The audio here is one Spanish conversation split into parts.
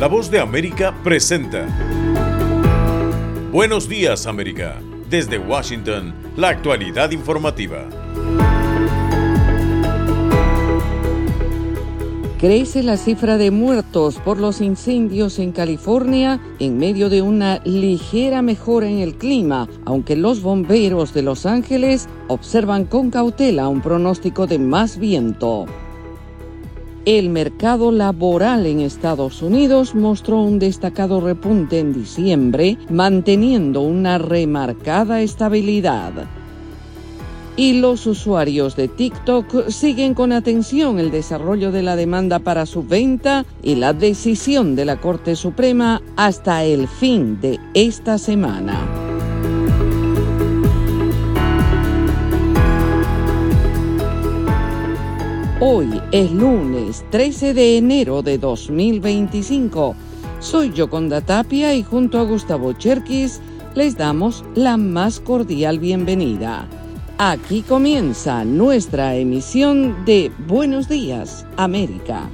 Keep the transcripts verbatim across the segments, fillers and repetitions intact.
La Voz de América presenta Buenos Días, América. Desde Washington, la actualidad informativa. Crece la cifra de muertos por los incendios en California en medio de una ligera mejora en el clima, aunque los bomberos de Los Ángeles observan con cautela un pronóstico de más viento. El mercado laboral en Estados Unidos mostró un destacado repunte en diciembre, manteniendo una remarcada estabilidad. Y los usuarios de TikTok siguen con atención el desarrollo de la demanda para su venta y la decisión de la Corte Suprema hasta el fin de esta semana. Hoy es lunes trece de enero de dos mil veinticinco. Soy Yoconda Tapia y junto a Gustavo Cherkis les damos la más cordial bienvenida. Aquí comienza nuestra emisión de Buenos Días, América.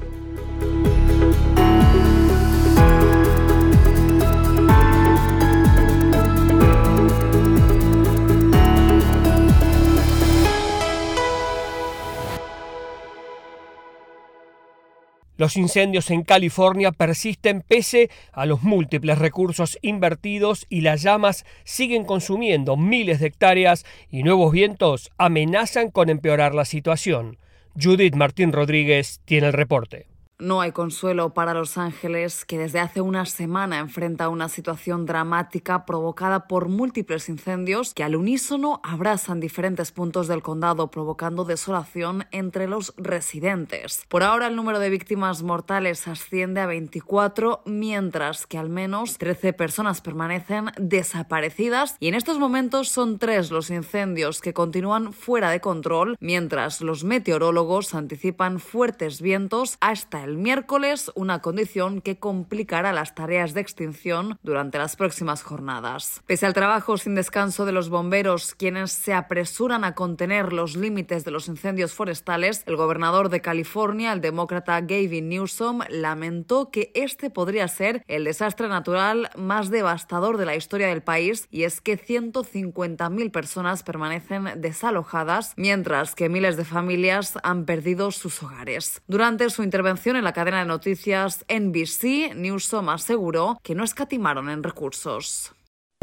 Los incendios en California persisten pese a los múltiples recursos invertidos y las llamas siguen consumiendo miles de hectáreas y nuevos vientos amenazan con empeorar la situación. Judith Martín Rodríguez tiene el reporte. No hay consuelo para Los Ángeles, que desde hace una semana enfrenta una situación dramática provocada por múltiples incendios que al unísono abrasan diferentes puntos del condado, provocando desolación entre los residentes. Por ahora, el número de víctimas mortales asciende a veinticuatro, mientras que al menos trece personas permanecen desaparecidas, y en estos momentos son tres los incendios que continúan fuera de control, mientras los meteorólogos anticipan fuertes vientos hasta el El miércoles, una condición que complicará las tareas de extinción durante las próximas jornadas. Pese al trabajo sin descanso de los bomberos, quienes se apresuran a contener los límites de los incendios forestales, el gobernador de California, el demócrata Gavin Newsom, lamentó que este podría ser el desastre natural más devastador de la historia del país, y es que ciento cincuenta mil personas permanecen desalojadas, mientras que miles de familias han perdido sus hogares. Durante su intervención en la cadena de noticias N B C, Newsom aseguró que no escatimaron en recursos.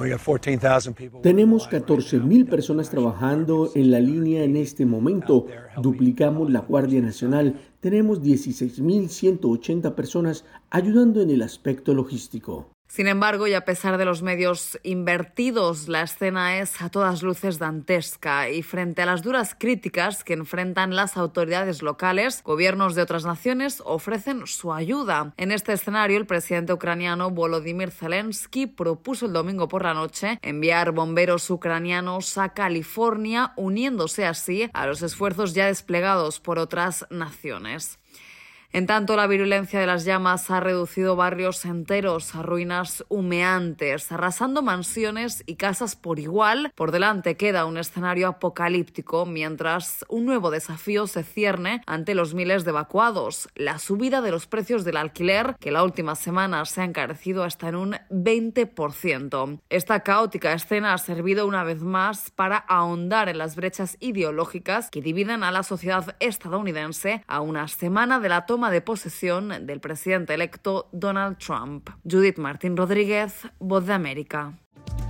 Tenemos catorce mil personas trabajando en la línea en este momento. Duplicamos la Guardia Nacional. Tenemos dieciséis mil ciento ochenta personas ayudando en el aspecto logístico. Sin embargo, y a pesar de los medios invertidos, la escena es a todas luces dantesca, y frente a las duras críticas que enfrentan las autoridades locales, gobiernos de otras naciones ofrecen su ayuda. En este escenario, el presidente ucraniano Volodymyr Zelensky propuso el domingo por la noche enviar bomberos ucranianos a California, uniéndose así a los esfuerzos ya desplegados por otras naciones. En tanto, la virulencia de las llamas ha reducido barrios enteros a ruinas humeantes, arrasando mansiones y casas por igual. Por delante queda un escenario apocalíptico, mientras un nuevo desafío se cierne ante los miles de evacuados: la subida de los precios del alquiler, que la última semana se ha encarecido hasta en un veinte por ciento. Esta caótica escena ha servido una vez más para ahondar en las brechas ideológicas que dividen a la sociedad estadounidense a una semana de la toma de posesión del presidente electo Donald Trump. Judith Martín Rodríguez, Voz de América.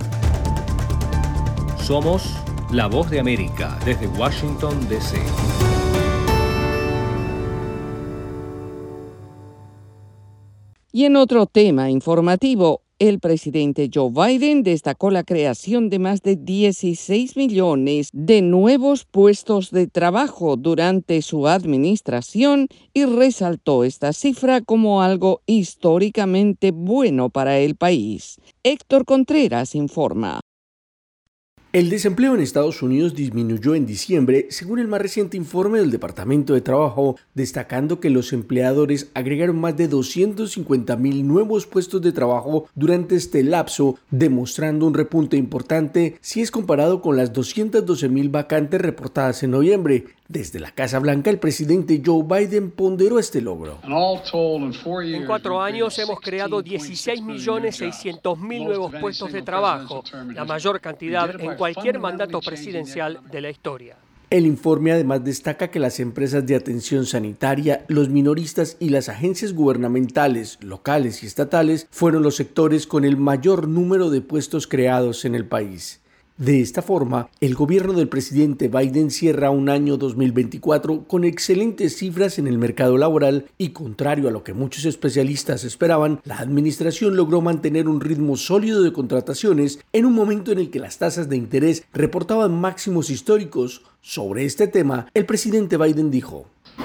Somos La Voz de América desde Washington, D C Y en otro tema informativo, el presidente Joe Biden destacó la creación de más de dieciséis millones de nuevos puestos de trabajo durante su administración y resaltó esta cifra como algo históricamente bueno para el país. Héctor Contreras informa. El desempleo en Estados Unidos disminuyó en diciembre, según el más reciente informe del Departamento de Trabajo, destacando que los empleadores agregaron más de doscientos cincuenta mil nuevos puestos de trabajo durante este lapso, demostrando un repunte importante si es comparado con las doscientas doce mil vacantes reportadas en noviembre. Desde la Casa Blanca, el presidente Joe Biden ponderó este logro. En cuatro años hemos creado dieciséis millones seiscientos mil nuevos puestos de trabajo, la mayor cantidad en cualquier mandato presidencial de la historia. El informe además destaca que las empresas de atención sanitaria, los minoristas y las agencias gubernamentales, locales y estatales fueron los sectores con el mayor número de puestos creados en el país. De esta forma, el gobierno del presidente Biden cierra un año dos mil veinticuatro con excelentes cifras en el mercado laboral y, contrario a lo que muchos especialistas esperaban, la administración logró mantener un ritmo sólido de contrataciones en un momento en el que las tasas de interés reportaban máximos históricos. Sobre este tema, el presidente Biden dijo: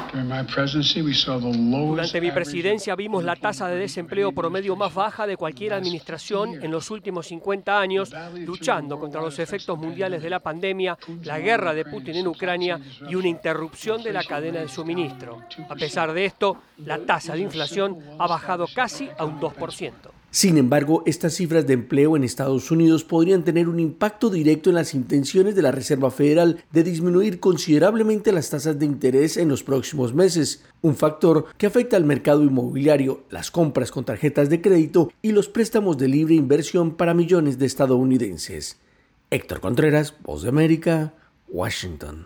Durante mi presidencia vimos la tasa de desempleo promedio más baja de cualquier administración en los últimos cincuenta años, luchando contra los efectos mundiales de la pandemia, la guerra de Putin en Ucrania y una interrupción de la cadena de suministro. A pesar de esto, la tasa de inflación ha bajado casi a un dos por ciento. Sin embargo, estas cifras de empleo en Estados Unidos podrían tener un impacto directo en las intenciones de la Reserva Federal de disminuir considerablemente las tasas de interés en los próximos meses, un factor que afecta al mercado inmobiliario, las compras con tarjetas de crédito y los préstamos de libre inversión para millones de estadounidenses. Héctor Contreras, Voz de América, Washington.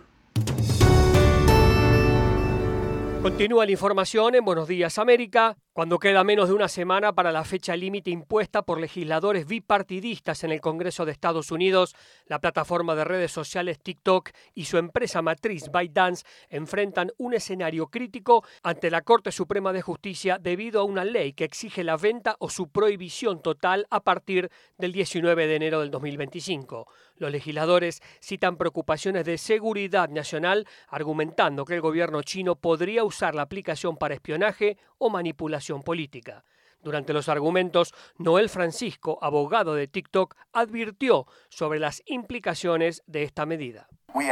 Continúa la información en Buenos Días América. Cuando queda menos de una semana para la fecha límite impuesta por legisladores bipartidistas en el Congreso de Estados Unidos, la plataforma de redes sociales TikTok y su empresa matriz ByteDance enfrentan un escenario crítico ante la Corte Suprema de Justicia debido a una ley que exige la venta o su prohibición total a partir del diecinueve de enero del dos mil veinticinco. Los legisladores citan preocupaciones de seguridad nacional, argumentando que el gobierno chino podría usar la aplicación para espionaje o manipulación política. Durante los argumentos, Noel Francisco, abogado de TikTok, advirtió sobre las implicaciones de esta medida.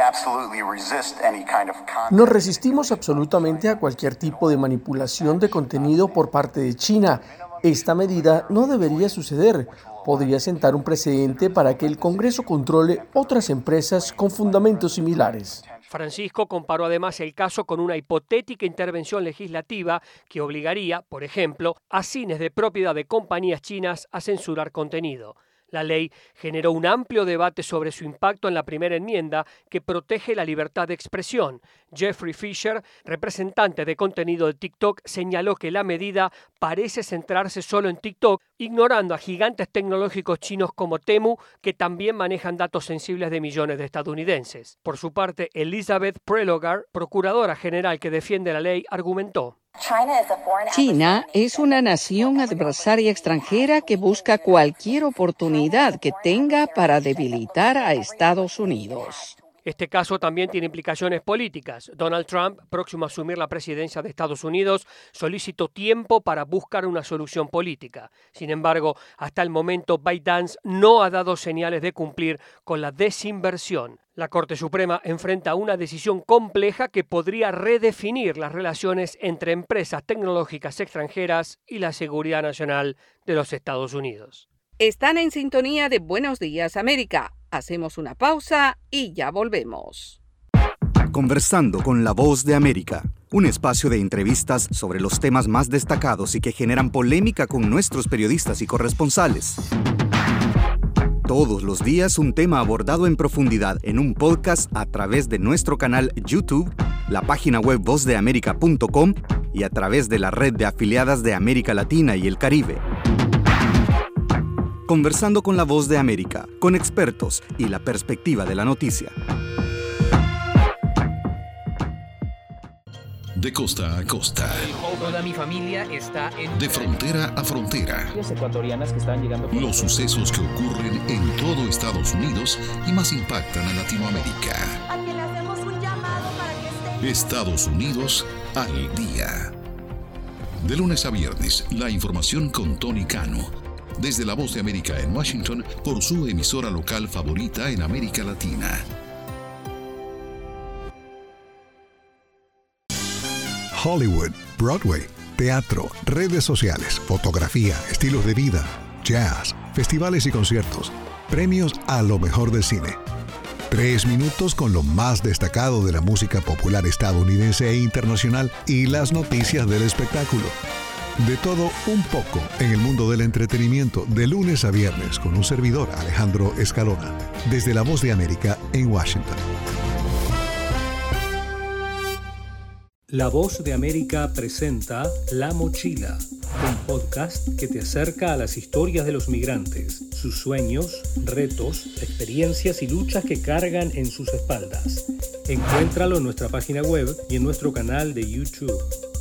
Nos resistimos absolutamente a cualquier tipo de manipulación de contenido por parte de China. Esta medida no debería suceder. Podría sentar un precedente para que el Congreso controle otras empresas con fundamentos similares. Francisco comparó además el caso con una hipotética intervención legislativa que obligaría, por ejemplo, a cines de propiedad de compañías chinas a censurar contenido. La ley generó un amplio debate sobre su impacto en la primera enmienda que protege la libertad de expresión. Jeffrey Fisher, representante de contenido de TikTok, señaló que la medida parece centrarse solo en TikTok, ignorando a gigantes tecnológicos chinos como Temu, que también manejan datos sensibles de millones de estadounidenses. Por su parte, Elizabeth Prelogar, procuradora general que defiende la ley, argumentó: China es una nación adversaria extranjera que busca cualquier oportunidad que tenga para debilitar a Estados Unidos. Este caso también tiene implicaciones políticas. Donald Trump, próximo a asumir la presidencia de Estados Unidos, solicitó tiempo para buscar una solución política. Sin embargo, hasta el momento, ByteDance no ha dado señales de cumplir con la desinversión. La Corte Suprema enfrenta una decisión compleja que podría redefinir las relaciones entre empresas tecnológicas extranjeras y la seguridad nacional de los Estados Unidos. Están en sintonía de Buenos Días América. Hacemos una pausa y ya volvemos. Conversando con la Voz de América, un espacio de entrevistas sobre los temas más destacados y que generan polémica con nuestros periodistas y corresponsales. Todos los días un tema abordado en profundidad en un podcast a través de nuestro canal YouTube, la página web voz de américa punto com y a través de la red de afiliadas de América Latina y el Caribe. Conversando con la Voz de América, con expertos y la perspectiva de la noticia. De costa a costa. Toda mi familia está en... De frontera a frontera. Ecuatorianas que están llegando... Los sucesos que ocurren en todo Estados Unidos y más impactan a Latinoamérica. A quien le hacemos un llamado para que esté... Estados Unidos al día. De lunes a viernes, la información con Tony Cano. desde La Voz de América en Washington por su emisora local favorita en América Latina. Hollywood, Broadway, teatro, redes sociales, fotografía, estilos de vida, jazz, festivales y conciertos, premios a lo mejor del cine. Tres minutos con lo más destacado de la música popular estadounidense e internacional y las noticias del espectáculo. De todo un poco en el mundo del entretenimiento, de lunes a viernes, con un servidor, Alejandro Escalona, desde La Voz de América en Washington. La Voz de América presenta La Mochila, un podcast que te acerca a las historias de los migrantes, sus sueños, retos, experiencias y luchas que cargan en sus espaldas. Encuéntralo en nuestra página web y en nuestro canal de YouTube.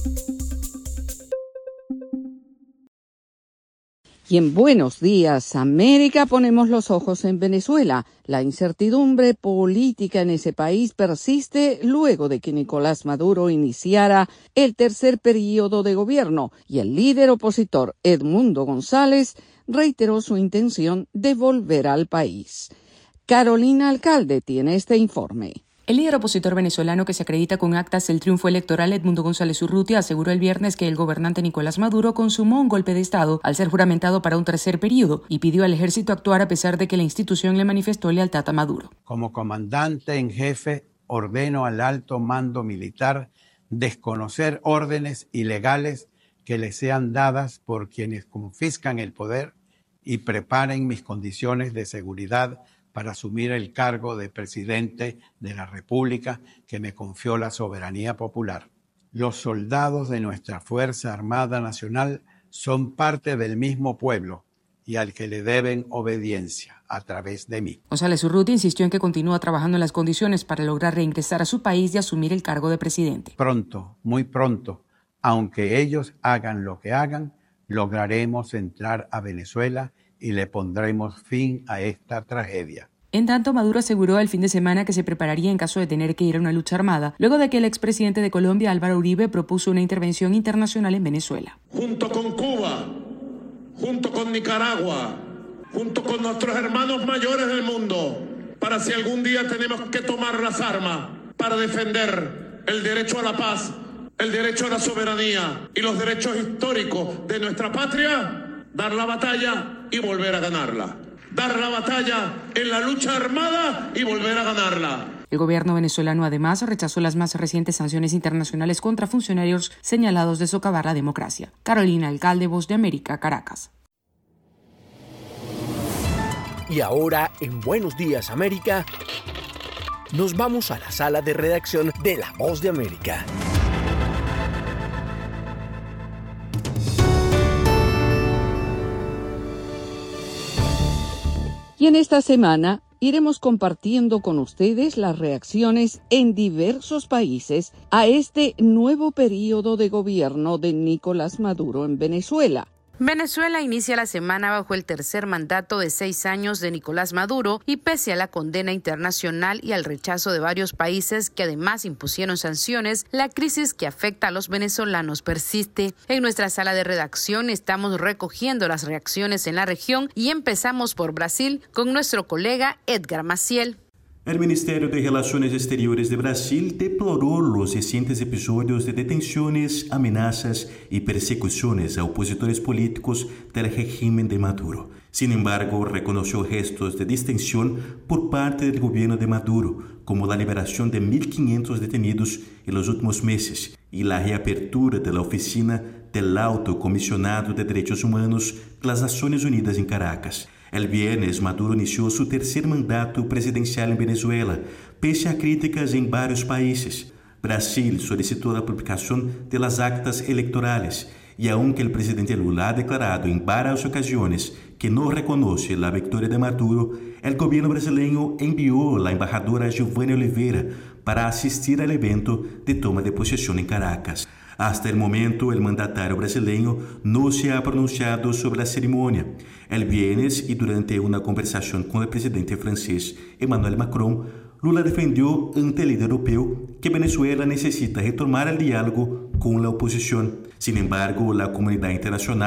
Y en Buenos Días, América, ponemos los ojos en Venezuela. La incertidumbre política en ese país persiste luego de que Nicolás Maduro iniciara el tercer periodo de gobierno y el líder opositor Edmundo González reiteró su intención de volver al país. Carolina Alcalde tiene este informe. El líder opositor venezolano que se acredita con actas del triunfo electoral, Edmundo González Urrutia, aseguró el viernes que el gobernante Nicolás Maduro consumó un golpe de Estado al ser juramentado para un tercer periodo y pidió al ejército actuar a pesar de que la institución le manifestó lealtad a Maduro. Como comandante en jefe, ordeno al alto mando militar desconocer órdenes ilegales que le sean dadas por quienes confiscan el poder y preparen mis condiciones de seguridad para asumir el cargo de presidente de la República que me confió la soberanía popular. Los soldados de nuestra Fuerza Armada Nacional son parte del mismo pueblo y al que le deben obediencia a través de mí. González Urrutia insistió en que continúa trabajando en las condiciones para lograr reingresar a su país y asumir el cargo de presidente. Pronto, muy pronto, aunque ellos hagan lo que hagan, lograremos entrar a Venezuela y le pondremos fin a esta tragedia. En tanto, Maduro aseguró el fin de semana que se prepararía en caso de tener que ir a una lucha armada, luego de que el expresidente de Colombia, Álvaro Uribe, propuso una intervención internacional en Venezuela. Junto con Cuba, junto con Nicaragua, junto con nuestros hermanos mayores del mundo, para si algún día tenemos que tomar las armas para defender el derecho a la paz, el derecho a la soberanía y los derechos históricos de nuestra patria, dar la batalla y volver a ganarla. Dar la batalla en la lucha armada y volver a ganarla. El gobierno venezolano además rechazó las más recientes sanciones internacionales contra funcionarios señalados de socavar la democracia. Carolina Alcalde, Voz de América, Caracas. Y ahora, en Buenos Días América, nos vamos a la sala de redacción de La Voz de América. Y en esta semana iremos compartiendo con ustedes las reacciones en diversos países a este nuevo periodo de gobierno de Nicolás Maduro en Venezuela. Venezuela inicia la semana bajo el tercer mandato de seis años de Nicolás Maduro y pese a la condena internacional y al rechazo de varios países que además impusieron sanciones, la crisis que afecta a los venezolanos persiste. En nuestra sala de redacción estamos recogiendo las reacciones en la región y empezamos por Brasil con nuestro colega Edgar Maciel. El Ministerio de Relaciones Exteriores de Brasil deploró los recientes episodios de detenciones, amenazas y persecuciones a opositores políticos del régimen de Maduro. Sin embargo, reconoció gestos de distensión por parte del gobierno de Maduro, como la liberación de mil quinientos detenidos en los últimos meses y la reapertura de la oficina del Alto Comisionado de Derechos Humanos de las Naciones Unidas en Caracas. El viernes, Maduro inició su tercer mandato presidencial en Venezuela, pese a críticas en varios países. Brasil solicitó la publicación de las actas electorales y aunque el presidente Lula ha declarado en varias ocasiones que no reconoce la victoria de Maduro, el gobierno brasileño envió a la embajadora Giovanna Oliveira para asistir al evento de toma de posesión en Caracas. Hasta el momento, el mandatario brasileño no se ha pronunciado sobre la ceremonia. El viernes y durante una conversación con el presidente francés Emmanuel Macron, Lula defendió ante el líder europeo que Venezuela necesita retomar el diálogo con la oposición. Sin embargo, la comunidad internacional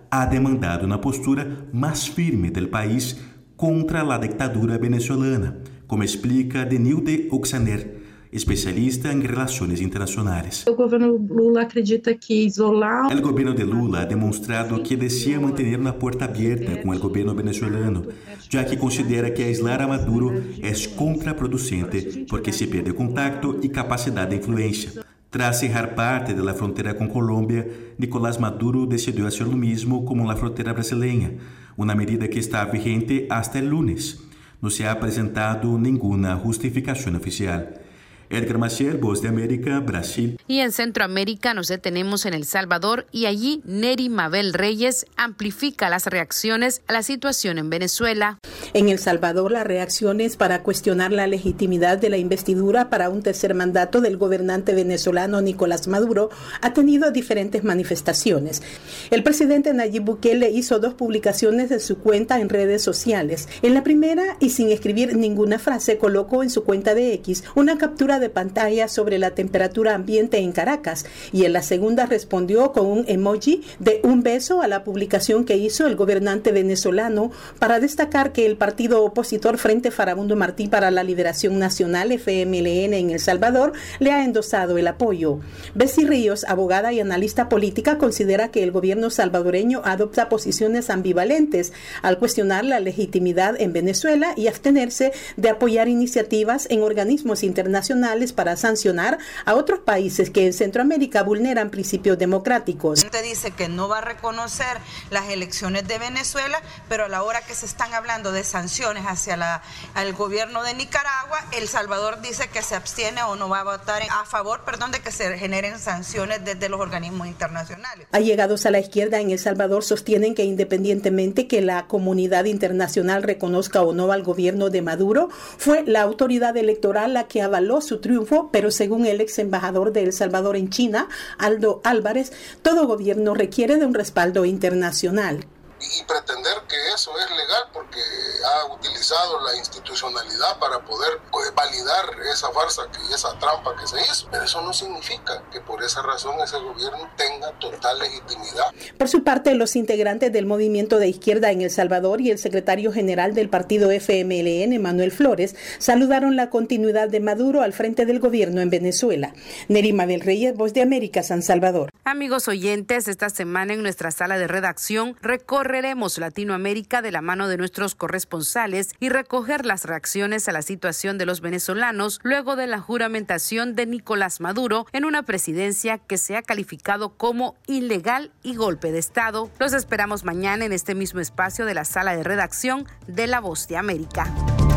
ha demandado una postura más firme del país contra la dictadura venezolana, como explica Denilde Oxaner, especialista en relaciones internacionales. El gobierno Lula acredita que isolar... El gobierno de Lula ha demostrado que desea mantener una puerta abierta con el gobierno venezolano, ya que considera que aislar a Maduro es contraproducente porque se pierde contacto y capacidad de influencia. Tras cerrar parte de la frontera con Colombia, Nicolás Maduro decidió hacer lo mismo como en la frontera brasileña, una medida que está vigente hasta el lunes. No se ha presentado ninguna justificación oficial. Edgar Maciel, Voz de América, Brasil. Y en Centroamérica nos detenemos en El Salvador y allí Neri Mabel Reyes amplifica las reacciones a la situación en Venezuela. En El Salvador, las reacciones para cuestionar la legitimidad de la investidura para un tercer mandato del gobernante venezolano Nicolás Maduro ha tenido diferentes manifestaciones. El presidente Nayib Bukele hizo dos publicaciones de su cuenta en redes sociales. En la primera, y sin escribir ninguna frase, colocó en su cuenta de X una captura de pantalla sobre la temperatura ambiente en Caracas, y en la segunda respondió con un emoji de un beso a la publicación que hizo el gobernante venezolano para destacar que el partido opositor Frente Farabundo Martí para la Liberación Nacional, F M L N, en El Salvador, le ha endosado el apoyo. Bessie Ríos, abogada y analista política, considera que el gobierno salvadoreño adopta posiciones ambivalentes al cuestionar la legitimidad en Venezuela y abstenerse de apoyar iniciativas en organismos internacionales para sancionar a otros países que en Centroamérica vulneran principios democráticos. Usted dice que no va a reconocer las elecciones de Venezuela, pero a la hora que se están hablando de sanciones hacia la, el gobierno de Nicaragua, El Salvador dice que se abstiene o no va a votar a favor, perdón, de que se generen sanciones desde los organismos internacionales. Allegados a la izquierda en El Salvador sostienen que independientemente que la comunidad internacional reconozca o no al gobierno de Maduro, fue la autoridad electoral la que avaló su triunfo, pero según el ex embajador de El Salvador en China, Aldo Álvarez, todo gobierno requiere de un respaldo internacional. Y pretender que eso es legal porque ha utilizado la institucionalidad para poder pues, validar esa farsa y esa trampa que se hizo. Pero eso no significa que por esa razón ese gobierno tenga total legitimidad. Por su parte, los integrantes del movimiento de izquierda en El Salvador y el secretario general del partido F M L N, Manuel Flores, saludaron la continuidad de Maduro al frente del gobierno en Venezuela. Neri Mabel Reyes, Voz de América, San Salvador. Amigos oyentes, esta semana en nuestra sala de redacción recorre Recorreremos Latinoamérica de la mano de nuestros corresponsales y recoger las reacciones a la situación de los venezolanos luego de la juramentación de Nicolás Maduro en una presidencia que se ha calificado como ilegal y golpe de Estado. Los esperamos mañana en este mismo espacio de la sala de redacción de La Voz de América.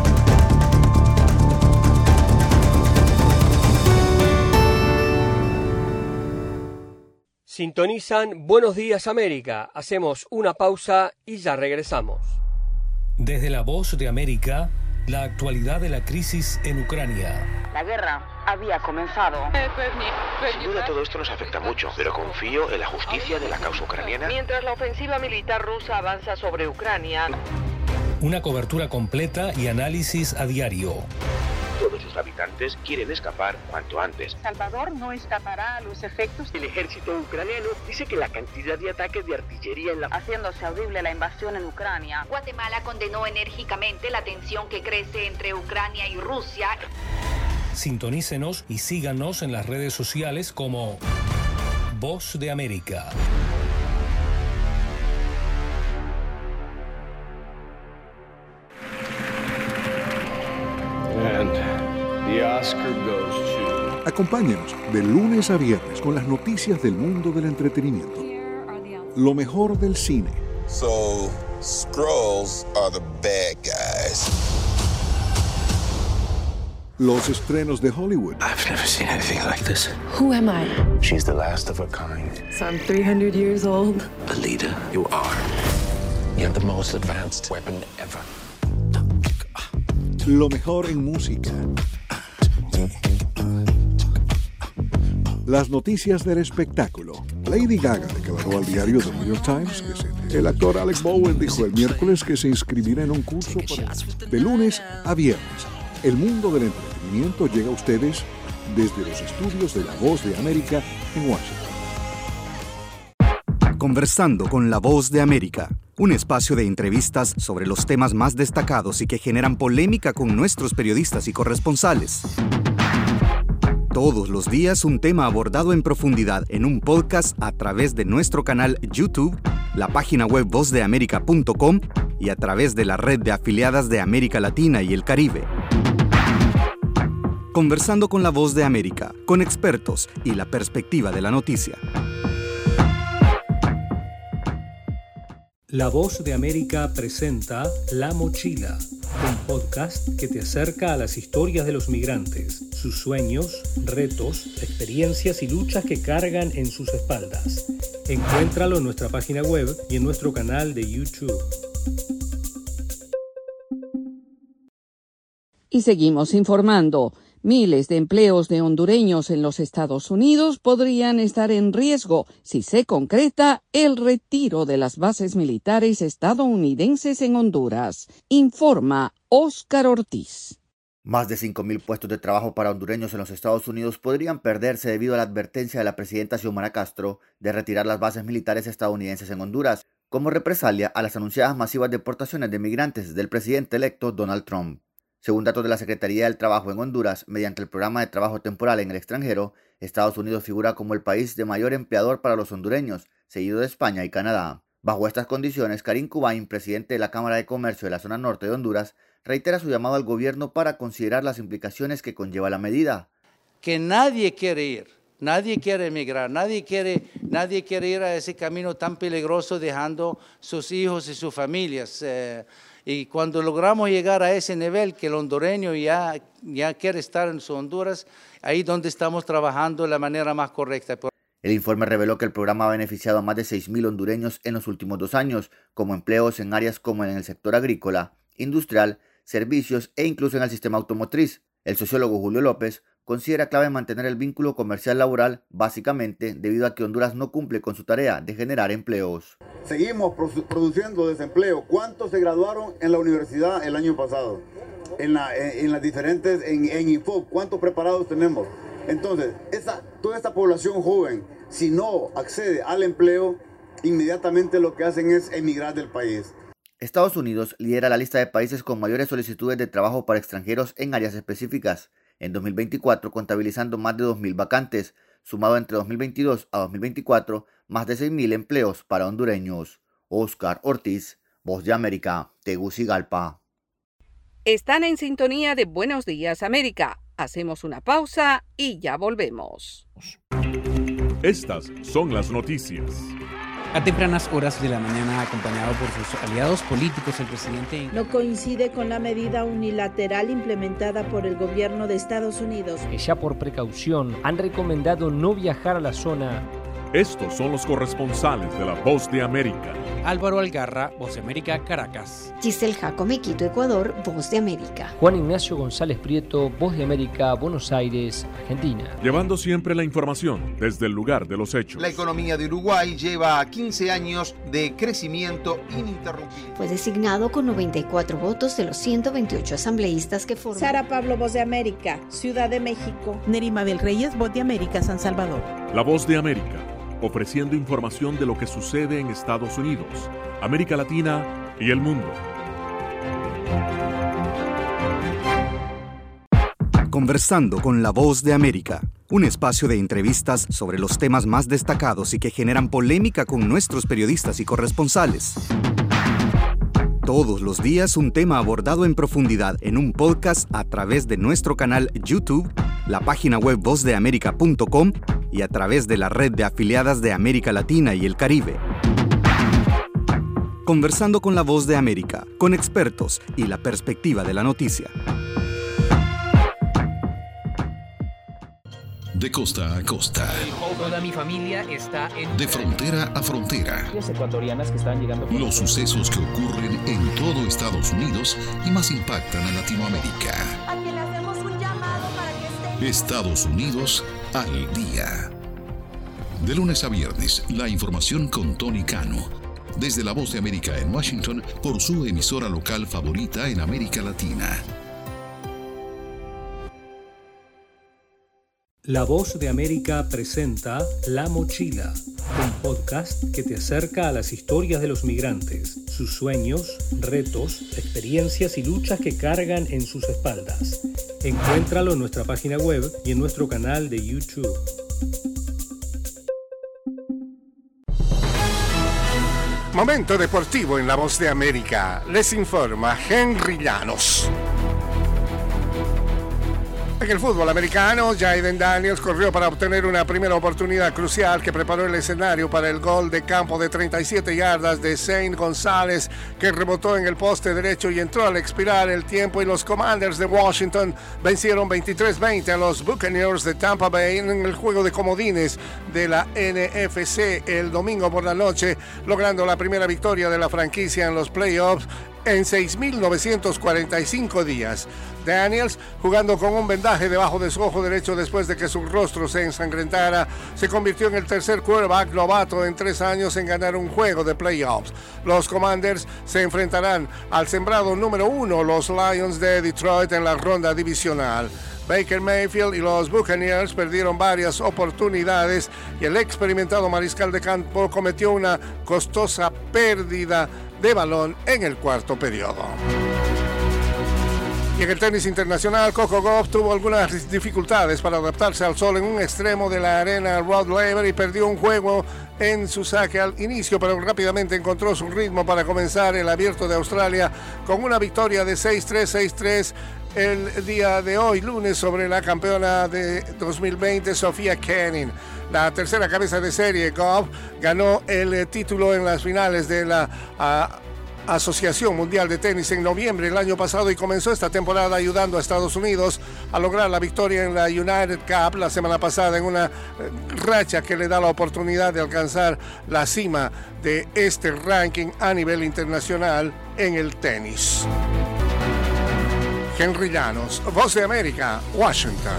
Sintonizan Buenos Días América. Hacemos una pausa y ya regresamos. Desde La Voz de América, la actualidad de la crisis en Ucrania. La guerra había comenzado. Sin duda todo esto nos afecta mucho, pero confío en la justicia de la causa ucraniana. Mientras la ofensiva militar rusa avanza sobre Ucrania. Una cobertura completa y análisis a diario. Todos sus habitantes quieren escapar cuanto antes. Salvador no escapará a los efectos. El ejército ucraniano dice que la cantidad de ataques de artillería en la... haciéndose audible la invasión en Ucrania. Guatemala condenó enérgicamente la tensión que crece entre Ucrania y Rusia. Sintonícenos y síganos en las redes sociales como Voz de América. And the Oscar goes to... Acompáñenos de lunes a viernes con las noticias del mundo del entretenimiento. Lo mejor del cine. So, Skrulls are the bad guys. Los estrenos de Hollywood. I've never seen anything like this. Who am I? She's the last of her kind. So I'm three hundred years old. Alita, you are. You have the most advanced weapon ever. Lo mejor en música. Las noticias del espectáculo. Lady Gaga declaró al diario The New York Times que se... El actor Alec Baldwin dijo el miércoles que se inscribirá en un curso para... De lunes a viernes. El mundo del entretenimiento llega a ustedes desde los estudios de La Voz de América en Washington. Conversando con la Voz de América, un espacio de entrevistas sobre los temas más destacados y que generan polémica con nuestros periodistas y corresponsales. Todos los días un tema abordado en profundidad en un podcast a través de nuestro canal YouTube, la página web voz de américa punto com y a través de la red de afiliadas de América Latina y el Caribe. Conversando con la Voz de América, con expertos y la perspectiva de la noticia. La Voz de América presenta La Mochila, un podcast que te acerca a las historias de los migrantes, sus sueños, retos, experiencias y luchas que cargan en sus espaldas. Encuéntralo en nuestra página web y en nuestro canal de YouTube. Y seguimos informando. Miles de empleos de hondureños en los Estados Unidos podrían estar en riesgo si se concreta el retiro de las bases militares estadounidenses en Honduras, informa Óscar Ortiz. Más de cinco mil puestos de trabajo para hondureños en los Estados Unidos podrían perderse debido a la advertencia de la presidenta Xiomara Castro de retirar las bases militares estadounidenses en Honduras, como represalia a las anunciadas masivas deportaciones de migrantes del presidente electo Donald Trump. Según datos de la Secretaría del Trabajo en Honduras, mediante el programa de trabajo temporal en el extranjero, Estados Unidos figura como el país de mayor empleador para los hondureños, seguido de España y Canadá. Bajo estas condiciones, Karim Kubain, presidente de la Cámara de Comercio de la zona norte de Honduras, reitera su llamado al gobierno para considerar las implicaciones que conlleva la medida. Que nadie quiere ir, nadie quiere emigrar, nadie quiere, nadie quiere ir a ese camino tan peligroso dejando sus hijos y sus familias. Eh, Y cuando logramos llegar a ese nivel que el hondureño ya, ya quiere estar en su Honduras, ahí donde estamos trabajando de la manera más correcta. El informe reveló que el programa ha beneficiado a más de seis mil hondureños en los últimos dos años, como empleos en áreas como en el sector agrícola, industrial, servicios e incluso en el sistema automotriz. El sociólogo Julio López considera clave mantener el vínculo comercial laboral, básicamente debido a que Honduras no cumple con su tarea de generar empleos. Seguimos produ- produciendo desempleo. ¿Cuántos se graduaron en la universidad el año pasado? En, la, en, en las diferentes, en, en Info, ¿cuántos preparados tenemos? Entonces, esa, toda esta población joven, si no accede al empleo, inmediatamente lo que hacen es emigrar del país. Estados Unidos lidera la lista de países con mayores solicitudes de trabajo para extranjeros en áreas específicas. En dos mil veinticuatro, contabilizando más de dos mil vacantes, sumado entre dos mil veintidós a dos mil veinticuatro, más de seis mil empleos para hondureños. Óscar Ortiz, Voz de América, Tegucigalpa. Están en sintonía de Buenos Días América. Hacemos una pausa y ya volvemos. Estas son las noticias. A tempranas horas de la mañana, acompañado por sus aliados políticos, el presidente no coincide con la medida unilateral implementada por el gobierno de Estados Unidos, que ya por precaución han recomendado no viajar a la zona. Estos son los corresponsales de La Voz de América. Álvaro Algarra, Voz de América, Caracas. Giselle Jacome, Quito, Ecuador, Voz de América. Juan Ignacio González Prieto, Voz de América, Buenos Aires, Argentina. Llevando siempre la información desde el lugar de los hechos. La economía de Uruguay lleva quince años de crecimiento ininterrumpido. Fue designado con noventa y cuatro votos de los ciento veintiocho asambleístas que forman. Sara Pablo, Voz de América, Ciudad de México. Nerima Bel Reyes, Voz de América, San Salvador. La Voz de América, ofreciendo información de lo que sucede en Estados Unidos, América Latina y el mundo. Conversando con la Voz de América, un espacio de entrevistas sobre los temas más destacados y que generan polémica con nuestros periodistas y corresponsales. Todos los días un tema abordado en profundidad en un podcast a través de nuestro canal YouTube, la página web voz de américa punto com y a través de la red de afiliadas de América Latina y el Caribe. Conversando con la Voz de América, con expertos y la perspectiva de la noticia. De costa a costa. Toda mi familia está en... De frontera a frontera. Ecuatorianas que están llegando... Los sucesos que ocurren en todo Estados Unidos y más impactan a Latinoamérica. A que le hacemos un llamado para que estén... Estados Unidos al día. De lunes a viernes, la información con Tony Cano. Desde La Voz de América en Washington, por su emisora local favorita en América Latina. La Voz de América presenta La Mochila, un podcast que te acerca a las historias de los migrantes, sus sueños, retos, experiencias y luchas que cargan en sus espaldas. Encuéntralo en nuestra página web y en nuestro canal de YouTube. Momento deportivo en La Voz de América. Les informa Henry Llanos. En el fútbol americano, Jayden Daniels corrió para obtener una primera oportunidad crucial que preparó el escenario para el gol de campo de treinta y siete yardas de Zane González, que rebotó en el poste derecho y entró al expirar el tiempo, y los Commanders de Washington vencieron veintitrés veinte a los Buccaneers de Tampa Bay en el juego de comodines de la N F C el domingo por la noche, logrando la primera victoria de la franquicia en los playoffs en seis mil novecientos cuarenta y cinco días. Daniels, jugando con un vendaje debajo de su ojo derecho después de que su rostro se ensangrentara, se convirtió en el tercer quarterback novato en tres años en ganar un juego de playoffs. Los Commanders se enfrentarán al sembrado número uno, los Lions de Detroit, en la ronda divisional. Baker Mayfield y los Buccaneers perdieron varias oportunidades y el experimentado mariscal de campo cometió una costosa pérdida de balón en el cuarto periodo. Y en el tenis internacional, Coco Gauff tuvo algunas dificultades para adaptarse al sol en un extremo de la arena Rod Laver y perdió un juego en su saque al inicio, pero rápidamente encontró su ritmo para comenzar el Abierto de Australia con una victoria de seis tres, seis tres el día de hoy, lunes, sobre la campeona de dos mil veinte, Sofía Kenin. La tercera cabeza de serie, Gauff ganó el título en las finales de la uh, Asociación Mundial de Tenis en noviembre del año pasado y comenzó esta temporada ayudando a Estados Unidos a lograr la victoria en la United Cup la semana pasada, en una racha que le da la oportunidad de alcanzar la cima de este ranking a nivel internacional en el tenis. Henry Llanos, Voz de América, Washington.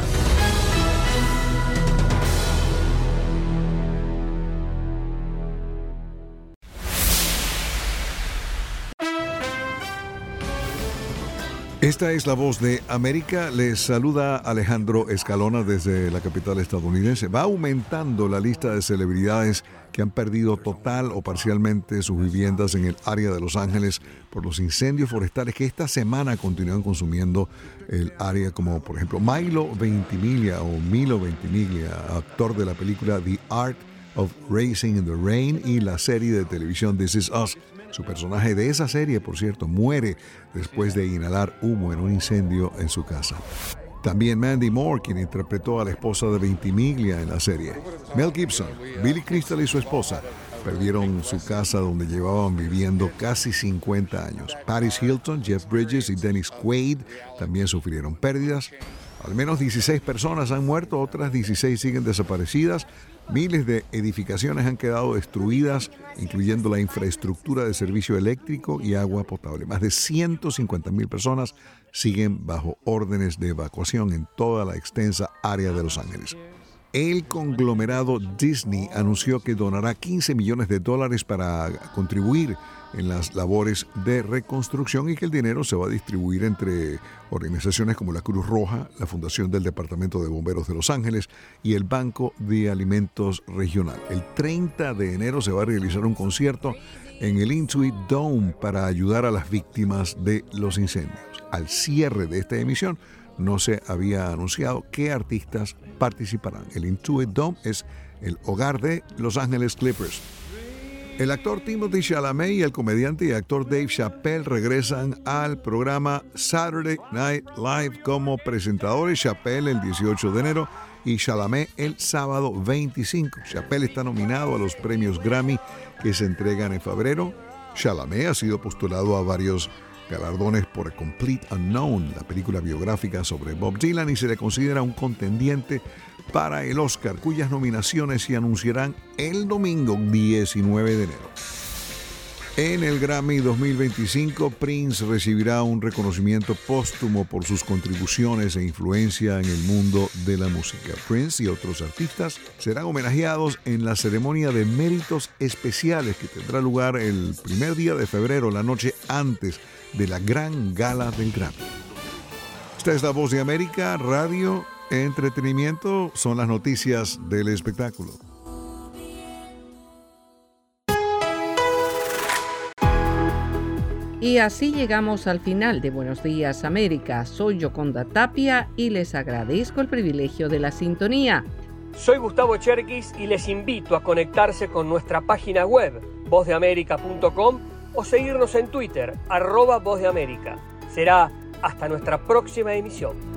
Esta es La Voz de América. Les saluda Alejandro Escalona desde la capital estadounidense. Va aumentando la lista de celebridades que han perdido total o parcialmente sus viviendas en el área de Los Ángeles por los incendios forestales que esta semana continúan consumiendo el área, como por ejemplo Milo Ventimiglia o Milo Ventimiglia, actor de la película The Art of Racing in the Rain y la serie de televisión This Is Us. Su personaje de esa serie, por cierto, muere después de inhalar humo en un incendio en su casa. También Mandy Moore, quien interpretó a la esposa de Ventimiglia en la serie. Mel Gibson, Billy Crystal y su esposa perdieron su casa donde llevaban viviendo casi cincuenta años. Paris Hilton, Jeff Bridges y Dennis Quaid también sufrieron pérdidas. Al menos dieciséis personas han muerto, otras dieciséis siguen desaparecidas. Miles de edificaciones han quedado destruidas, incluyendo la infraestructura de servicio eléctrico y agua potable. Más de ciento cincuenta mil personas siguen bajo órdenes de evacuación en toda la extensa área de Los Ángeles. El conglomerado Disney anunció que donará quince millones de dólares para contribuir en las labores de reconstrucción y que el dinero se va a distribuir entre organizaciones como la Cruz Roja, la Fundación del Departamento de Bomberos de Los Ángeles y el Banco de Alimentos Regional. El treinta de enero se va a realizar un concierto en el Intuit Dome para ayudar a las víctimas de los incendios. Al cierre de esta emisión no se había anunciado qué artistas participarán. El Intuit Dome es el hogar de Los Ángeles Clippers. El actor Timothée Chalamet y el comediante y actor Dave Chappelle regresan al programa Saturday Night Live como presentadores. Chappelle el dieciocho de enero y Chalamet el sábado veinticinco. Chappelle está nominado a los premios Grammy que se entregan en febrero. Chalamet ha sido postulado a varios galardones por A Complete Unknown, la película biográfica sobre Bob Dylan, y se le considera un contendiente para el Oscar, cuyas nominaciones se anunciarán el domingo diecinueve de enero. En el Grammy dos mil veinticinco, Prince recibirá un reconocimiento póstumo por sus contribuciones e influencia en el mundo de la música. Prince y otros artistas serán homenajeados en la ceremonia de méritos especiales que tendrá lugar el primer día de febrero, la noche antes de la gran gala del Grammy. Esta es La Voz de América, radio Entretenimiento son las noticias del espectáculo. Y así llegamos al final de Buenos Días América. Soy Yoconda Tapia y les agradezco el privilegio de la sintonía. Soy Gustavo Cherkis y les invito a conectarse con nuestra página web, voz de américa punto com, o seguirnos en Twitter, arroba Voz de América. Será hasta nuestra próxima emisión.